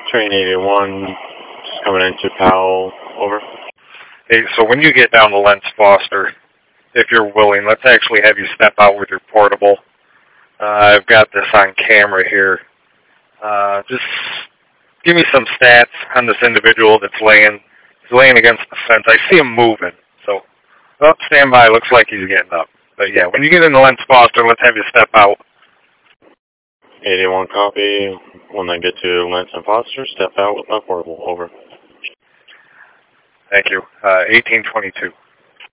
Train 81, just coming into Powell, over. Hey, so when you get down to Lentz Foster, if you're willing, let's actually have you step out with your portable. I've got this on camera here. Just give me some stats on this individual that's laying. He's laying against the fence. I see him moving. So, stand by. Looks like he's getting up. But yeah, when you get into Lentz Foster, let's have you step out. 81 copy. When I get to Lentz and Foster, step out with my portable, over. Thank you. 1822.